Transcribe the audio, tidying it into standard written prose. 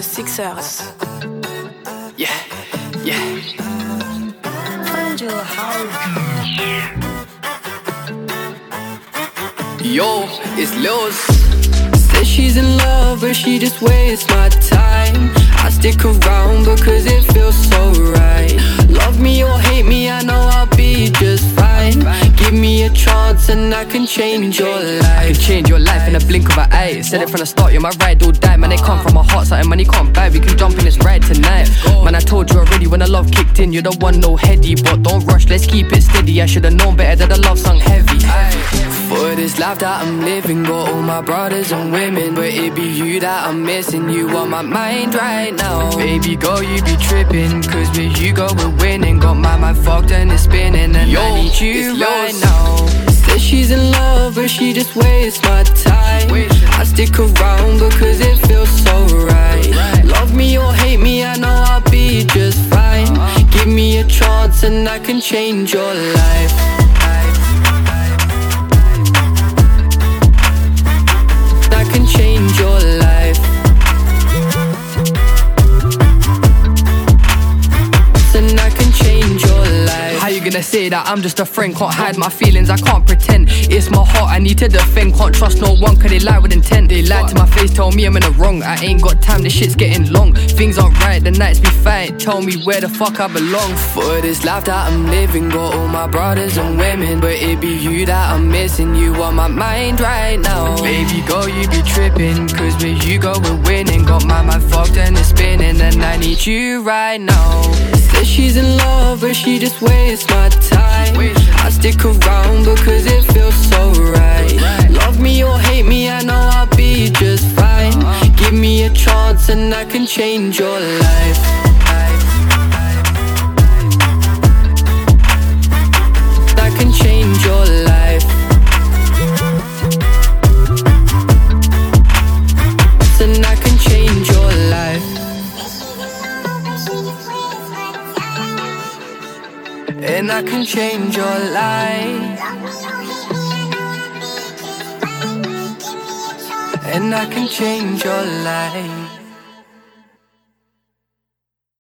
Sixers. Yeah, yeah. Find your house. Yo, it's Lils. Says she's in love, but she just wastes my time. I stick around because it feels so right. Love me or hate me, I know I'll be just fine. Give me a chance and I can change your life. I can change your life in a blink of an eye. Said it from the start, you're my ride or die. Man, they come from my heart, something money can't buy. We can jump in this ride tonight. Man, I told you already when the love kicked in, you're the one, no heady. But don't rush, let's keep it steady. I should've known better that the love sung heavy. For this life that I'm living, got all my brothers and women, but it be you that I'm missing. You on my mind right now. Baby girl, you be tripping, cause with you go we're winning. Got my mind fucked and it's spinning, and I need you right now. Says she's in love, but she just wastes my time. I stick around because it feels so right. Love me or hate me, I know I'll be just fine. Give me a chance and I can change your life. Change your life. Then I can change your life. How you gonna say that I'm just a friend? Can't hide my feelings, I can't pretend. It's my heart, I need to defend. Can't trust no one, cause they lie with intent. They lie to my face, tell me I'm in the wrong. I ain't got time, this shit's getting long. Things aren't right, the nights be fine. Tell me where the fuck I belong. For this life that I'm living, got all my brothers and women, but it be you that I'm missing. You on my mind right now. Baby girl, you be tripping, cause with you go we're winning. Got my mind fucked and it's spinning, and I need you right now. Says she's in love, but she just wastes my time. I stick around because it feels so right. Love me or hate me, I know I'll be just fine. Give me a chance and I can change your life. I can change your life. Then I can change your life. And I can change your life. And I can change your life.